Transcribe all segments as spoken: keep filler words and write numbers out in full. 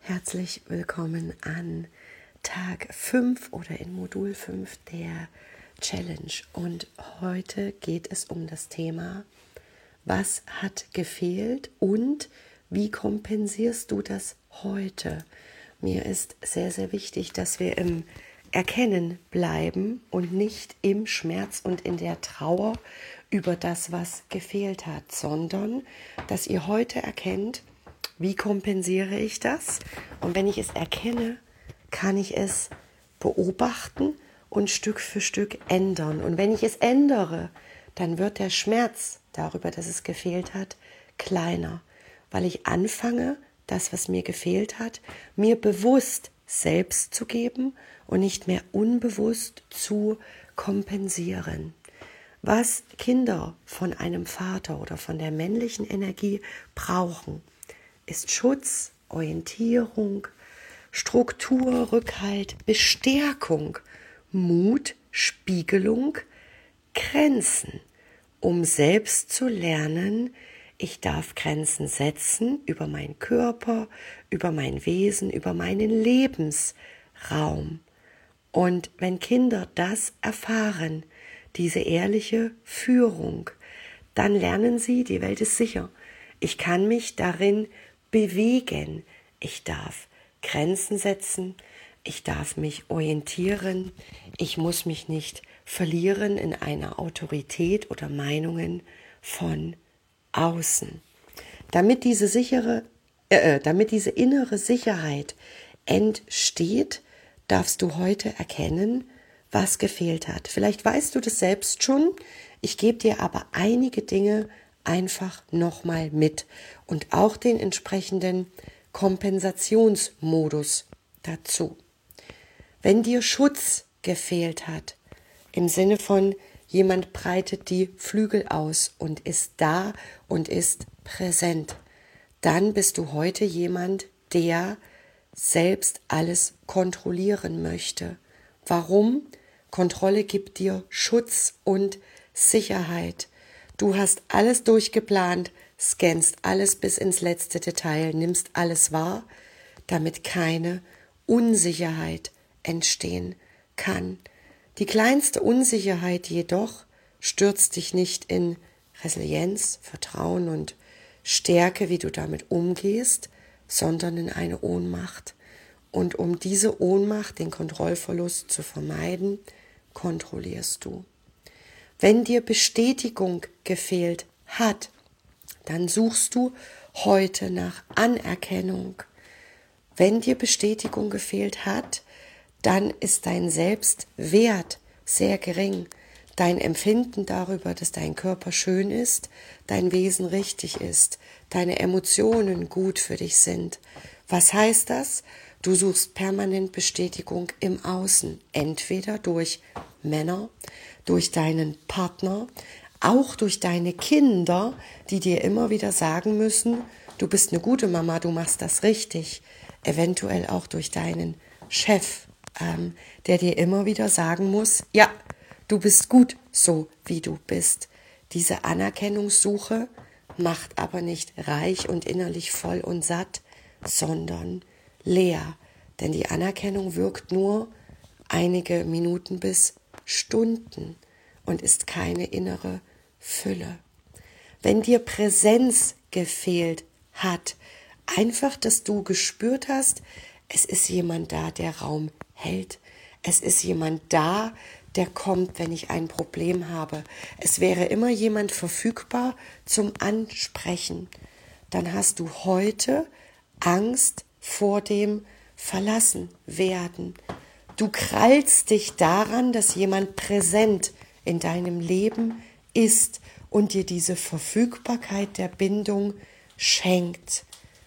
Herzlich willkommen an Tag fünf oder in Modul fünf der Challenge. Und heute geht es um das Thema, was hat gefehlt und wie kompensierst du das heute? Mir ist sehr, sehr wichtig, dass wir im Erkennen bleiben und nicht im Schmerz und in der Trauer über das, was gefehlt hat, sondern dass ihr heute erkennt, wie kompensiere ich das? Und wenn ich es erkenne, kann ich es beobachten und Stück für Stück ändern. Und wenn ich es ändere, dann wird der Schmerz darüber, dass es gefehlt hat, kleiner, weil ich anfange, das, was mir gefehlt hat, mir bewusst selbst zu geben und nicht mehr unbewusst zu kompensieren. Was Kinder von einem Vater oder von der männlichen Energie brauchen, ist Schutz, Orientierung, Struktur, Rückhalt, Bestärkung, Mut, Spiegelung, Grenzen, um selbst zu lernen, ich darf Grenzen setzen über meinen Körper, über mein Wesen, über meinen Lebensraum. Und wenn Kinder das erfahren, diese ehrliche Führung, dann lernen sie, die Welt ist sicher. Ich kann mich darin bewegen. Ich darf Grenzen setzen. Ich darf mich orientieren. Ich muss mich nicht verlieren in einer Autorität oder Meinungen von außen. Damit diese sichere, äh, damit diese innere Sicherheit entsteht, darfst du heute erkennen, was gefehlt hat. Vielleicht weißt du das selbst schon. Ich gebe dir aber einige Dinge einfach nochmal mit und auch den entsprechenden Kompensationsmodus dazu. Wenn dir Schutz gefehlt hat, im Sinne von jemand breitet die Flügel aus und ist da und ist präsent, dann bist du heute jemand, der selbst alles kontrollieren möchte. Warum? Kontrolle gibt dir Schutz und Sicherheit. Du hast alles durchgeplant, scannst alles bis ins letzte Detail, nimmst alles wahr, damit keine Unsicherheit entstehen kann. Die kleinste Unsicherheit jedoch stürzt dich nicht in Resilienz, Vertrauen und Stärke, wie du damit umgehst, sondern in eine Ohnmacht. Und um diese Ohnmacht, den Kontrollverlust zu vermeiden, kontrollierst du. Wenn dir Bestätigung gefehlt hat, dann suchst du heute nach Anerkennung. Wenn dir Bestätigung gefehlt hat, dann ist dein Selbstwert sehr gering. Dein Empfinden darüber, dass dein Körper schön ist, dein Wesen richtig ist, deine Emotionen gut für dich sind. Was heißt das? Du suchst permanent Bestätigung im Außen, entweder durch Männer, durch deinen Partner, auch durch deine Kinder, die dir immer wieder sagen müssen, du bist eine gute Mama, du machst das richtig. Eventuell auch durch deinen Chef, ähm, der dir immer wieder sagen muss, ja, du bist gut so, wie du bist. Diese Anerkennungssuche macht aber nicht reich und innerlich voll und satt, sondern leer. Denn die Anerkennung wirkt nur einige Minuten bis Stunden und ist keine innere Fülle. Wenn dir Präsenz gefehlt hat, einfach, dass du gespürt hast, es ist jemand da, der Raum hält. Es ist jemand da, der kommt, wenn ich ein Problem habe. Es wäre immer jemand verfügbar zum Ansprechen. Dann hast du heute Angst vor dem Verlassenwerden. Du krallst dich daran, dass jemand präsent in deinem Leben ist und dir diese Verfügbarkeit der Bindung schenkt.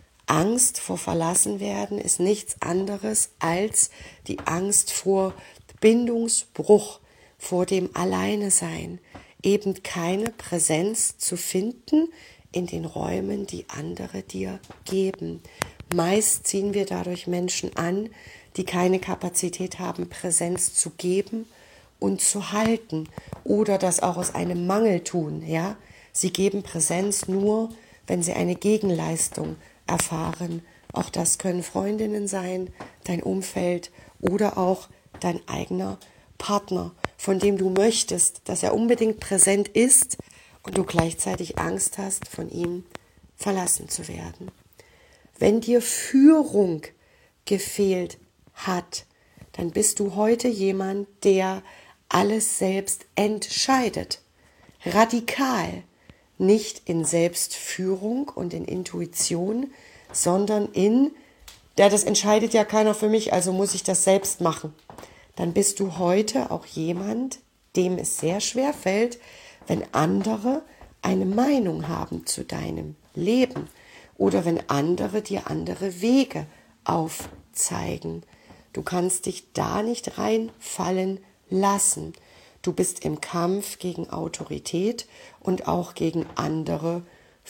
Angst vor Verlassenwerden ist nichts anderes als die Angst vor Bindungsbruch, vor dem Alleinesein, eben keine Präsenz zu finden in den Räumen, die andere dir geben. Meist ziehen wir dadurch Menschen an, die keine Kapazität haben, Präsenz zu geben und zu halten oder das auch aus einem Mangel tun. Ja? Sie geben Präsenz nur, wenn sie eine Gegenleistung erfahren Auch das können Freundinnen sein, dein Umfeld oder auch dein eigener Partner, von dem du möchtest, dass er unbedingt präsent ist und du gleichzeitig Angst hast, von ihm verlassen zu werden. Wenn dir Führung gefehlt hat, dann bist du heute jemand, der alles selbst entscheidet. Radikal. Nicht in Selbstführung und in Intuition, sondern in, ja, das entscheidet ja keiner für mich, also muss ich das selbst machen. Dann bist du heute auch jemand, dem es sehr schwer fällt, wenn andere eine Meinung haben zu deinem Leben oder wenn andere dir andere Wege aufzeigen. Du kannst dich da nicht reinfallen lassen. Du bist im Kampf gegen Autorität und auch gegen andere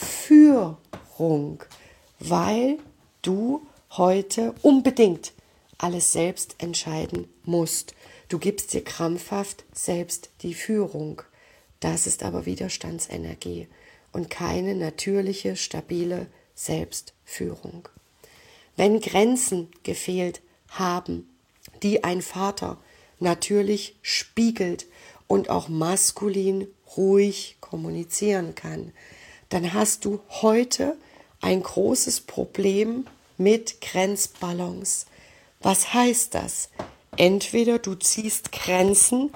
Führung, weil du heute unbedingt alles selbst entscheiden musst. Du gibst dir krampfhaft selbst die Führung. Das ist aber Widerstandsenergie und keine natürliche, stabile Selbstführung. Wenn Grenzen gefehlt haben, die ein Vater natürlich spiegelt und auch maskulin ruhig kommunizieren kann, dann hast du heute ein großes Problem mit Grenzbalance. Was heißt das? Entweder du ziehst Grenzen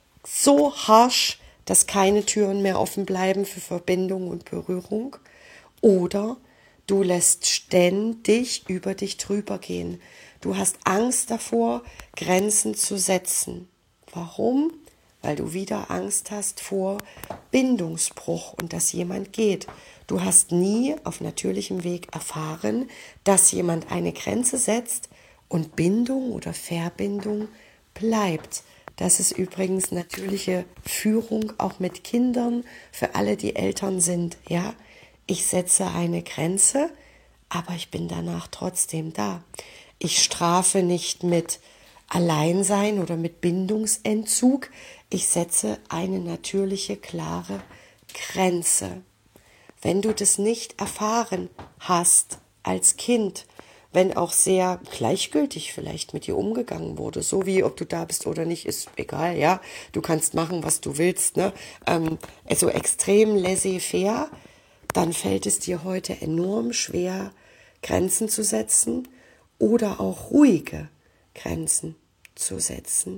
so harsch, dass keine Türen mehr offen bleiben für Verbindung und Berührung, oder du lässt ständig über dich drüber gehen. Du hast Angst davor, Grenzen zu setzen. Warum? Weil du wieder Angst hast vor Bindungsbruch und dass jemand geht. Du hast nie auf natürlichem Weg erfahren, dass jemand eine Grenze setzt und Bindung oder Verbindung bleibt. Das ist übrigens natürliche Führung auch mit Kindern für alle, die Eltern sind. Ja, ich setze eine Grenze, aber ich bin danach trotzdem da. Ich strafe nicht mit Alleinsein oder mit Bindungsentzug. Ich setze eine natürliche, klare Grenze. Wenn du das nicht erfahren hast als Kind, wenn auch sehr gleichgültig vielleicht mit dir umgegangen wurde, so wie ob du da bist oder nicht, ist egal, ja, du kannst machen, was du willst, ne? Ähm, also extrem laissez-faire, dann fällt es dir heute enorm schwer, Grenzen zu setzen oder auch ruhige Grenzen zu setzen.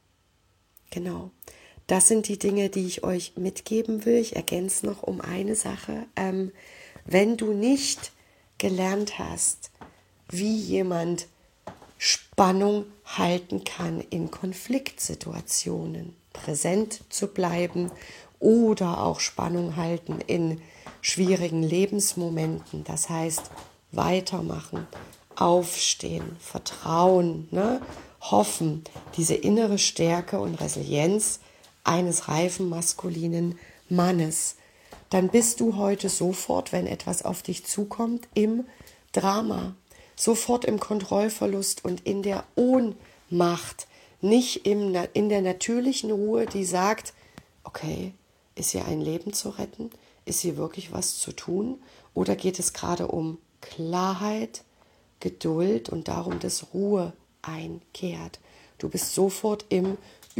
Genau. Das sind die Dinge, die ich euch mitgeben will. Ich ergänze noch um eine Sache. Ähm, wenn du nicht gelernt hast, wie jemand Spannung halten kann in Konfliktsituationen, präsent zu bleiben oder auch Spannung halten in schwierigen Lebensmomenten, das heißt weitermachen, aufstehen, vertrauen, ne? Hoffen, diese innere Stärke und Resilienz eines reifen maskulinen Mannes, dann bist du heute sofort, wenn etwas auf dich zukommt, im Drama, sofort im Kontrollverlust und in der Ohnmacht, nicht im, in der natürlichen Ruhe, die sagt, okay, ist hier ein Leben zu retten? Ist hier wirklich was zu tun? Oder geht es gerade um Klarheit, Geduld und darum, dass Ruhe einkehrt? Du bist sofort im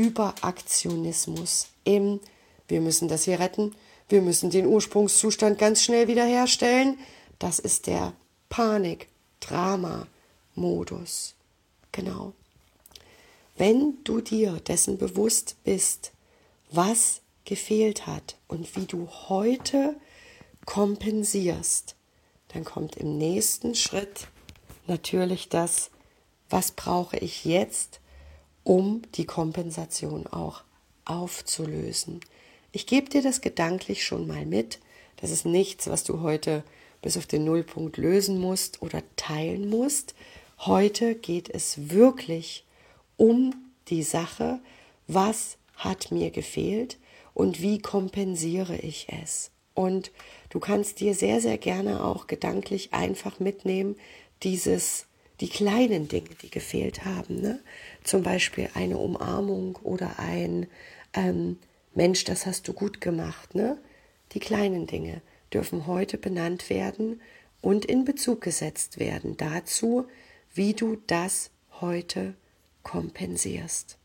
Überaktionismus, im wir müssen das hier retten, wir müssen den Ursprungszustand ganz schnell wiederherstellen. Das ist der Panik-Drama-Modus. Genau. Wenn du dir dessen bewusst bist, was gefehlt hat und wie du heute kompensierst, dann kommt im nächsten Schritt natürlich das, was brauche ich jetzt, um die Kompensation auch aufzulösen. Ich gebe dir das gedanklich schon mal mit. Das ist nichts, was du heute bis auf den Nullpunkt lösen musst oder teilen musst. Heute geht es wirklich um die Sache, was hat mir gefehlt und wie kompensiere ich es. Und du kannst dir sehr, sehr gerne auch gedanklich einfach mitnehmen, dieses, die kleinen Dinge, die gefehlt haben. Ne? Zum Beispiel eine Umarmung oder ein ähm, Mensch, das hast du gut gemacht. Ne? Die kleinen Dinge dürfen heute benannt werden und in Bezug gesetzt werden dazu, wie du das heute kompensierst.